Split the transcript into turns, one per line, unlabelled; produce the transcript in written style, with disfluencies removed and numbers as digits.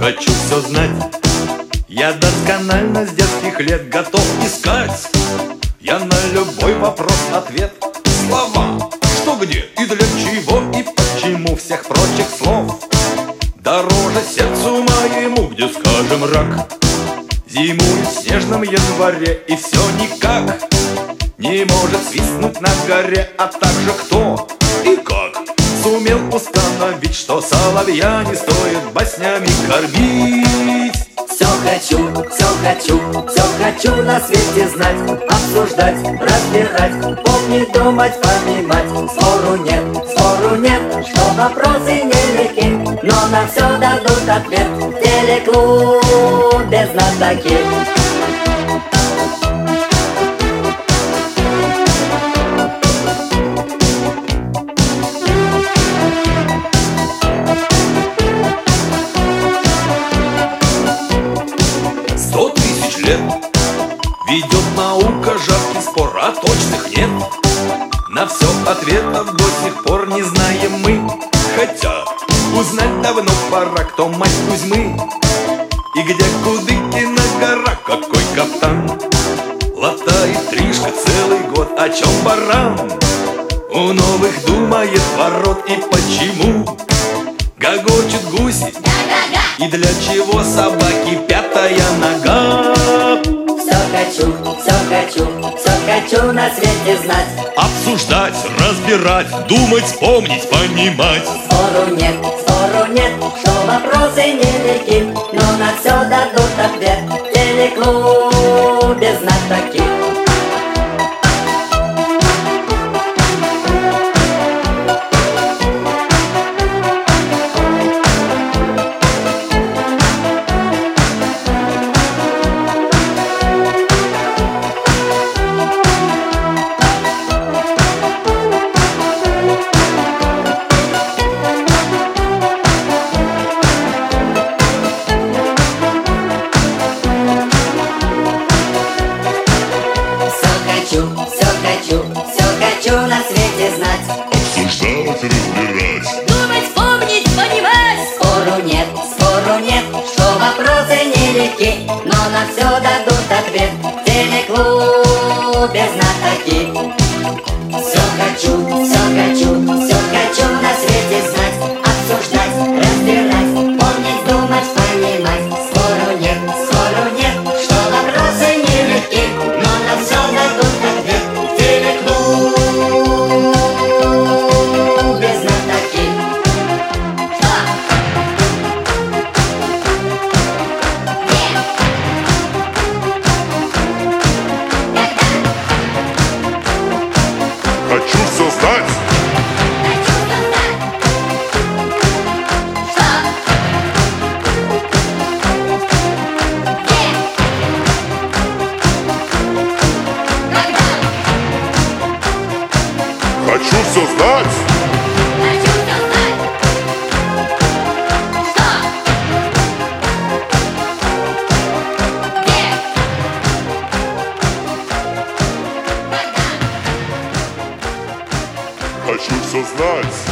хочу все знать. Я досконально с детских лет готов искать. Я на любой вопрос ответ. Слова, что, где и для чего и почему всех прочих слов дороже сердцу моему, где, скажем, рак зимует в снежном январе и все никак не может свистнуть на горе. А также кто и как сумел установить, что соловья не стоит баснями кормить.
Все хочу, все хочу, все хочу на свете знать, обсуждать, разбирать, помнить, думать, понимать. Спору нет, что вопросы нелегки, но на все дадут ответ в телеклубе знатоки.
100 тысяч лет ведет наука жаркий спор, а точных нет. На все ответов до сих пор не знаем мы. Хотя узнать давно пора, кто мать Кузьмы и где Кудыкина гора. Какой каптан латает Тришка целый год, о чем баран у новых думает ворот. И почему гогочут гуси и для чего собаки пятая нога.
Все хочу, все хочу, все хочу на свете знать,
обсуждать, разбирать, думать, помнить, понимать.
Спору нет, что вопросы нелегки, но на все дадут ответ в телеклубе знатоки. Все хочу на свете знать,
обсуждать, разбирать,
думать, помнить, понимать. Спору нет, что вопросы нелегки, но на все дадут ответ в телеклубе знатоки. Все хочу на свете знать, обсуждать, разбирать, помнить, думать, понимать. Спору нет, что вопросы нелегки, но на все дадут ответ в телеклубе знатоки.
хочу все знать. Хочу все знать. Хочу все знать.